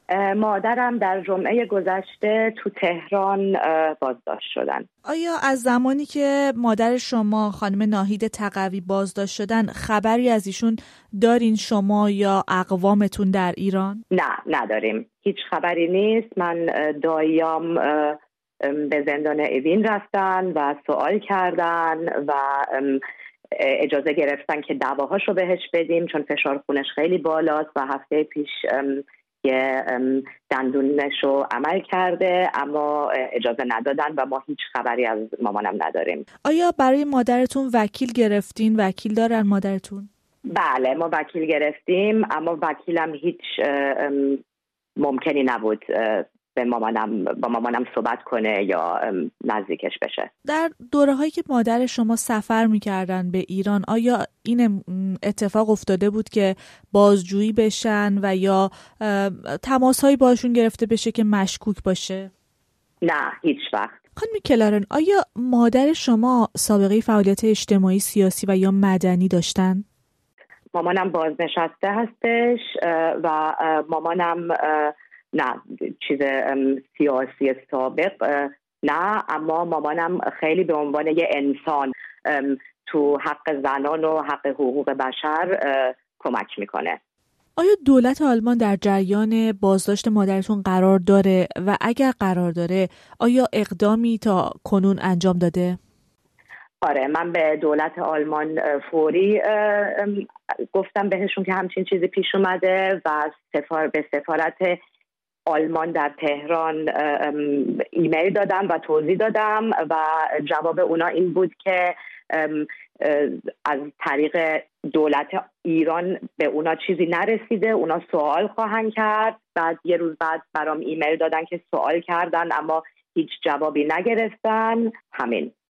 مادرم در جمعه گذشته تو تهران بازداشت شدن. آیا از زمانی که مادر شما خانم ناهید تقوی بازداشت شدن خبری از ایشون دارین شما یا اقوامتون در ایران؟ نه نداریم، هیچ خبری نیست. من داییام به زندان اوین رفتن و سوال کردن و اجازه گرفتن که دواهاشو بهش بدیم چون فشار خونش خیلی بالاست و هفته پیش یه دندونشو عمل کرده، اما اجازه ندادن و ما هیچ خبری از مامانم نداریم. آیا برای مادرتون وکیل گرفتین؟ وکیل دارن مادرتون؟ بله ما وکیل گرفتیم، اما وکیلم هیچ ممکنی نبود با مامانم صحبت کنه یا نزدیکش بشه. در دوره هایی که مادر شما سفر میکردن به ایران آیا این اتفاق افتاده بود که بازجویی بشن و یا تماس هایی باشون گرفته بشه که مشکوک باشه؟ نه هیچ وقت. خانم کلارن، آیا مادر شما سابقه فعالیت اجتماعی، سیاسی و یا مدنی داشتن؟ مامانم بازنشسته هستش و مامانم نه چیز سیاسی سابق نه، اما مامانم خیلی به عنوان یه انسان تو حق زنان و حق حقوق بشر کمک میکنه. آیا دولت آلمان در جریان بازداشت مادرتون قرار داره و اگر قرار داره آیا اقدامی تا کنون انجام داده؟ آره من به دولت آلمان فوری گفتم بهشون که همچین چیزی پیش اومده و به سفارت آلمان در تهران ایمیل دادم و توضیح دادم و جواب اونا این بود که از طریق دولت ایران به اونا چیزی نرسیده، اونا سوال خواهند کرد. بعد یه روز بعد برام ایمیل دادن که سوال کردن اما هیچ جوابی نگرفتن. همین.